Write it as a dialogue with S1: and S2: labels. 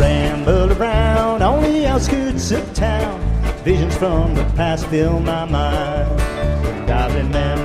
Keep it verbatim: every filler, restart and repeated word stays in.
S1: ramble around on the outskirts of town. Visions from the past fill my mind. Goblin man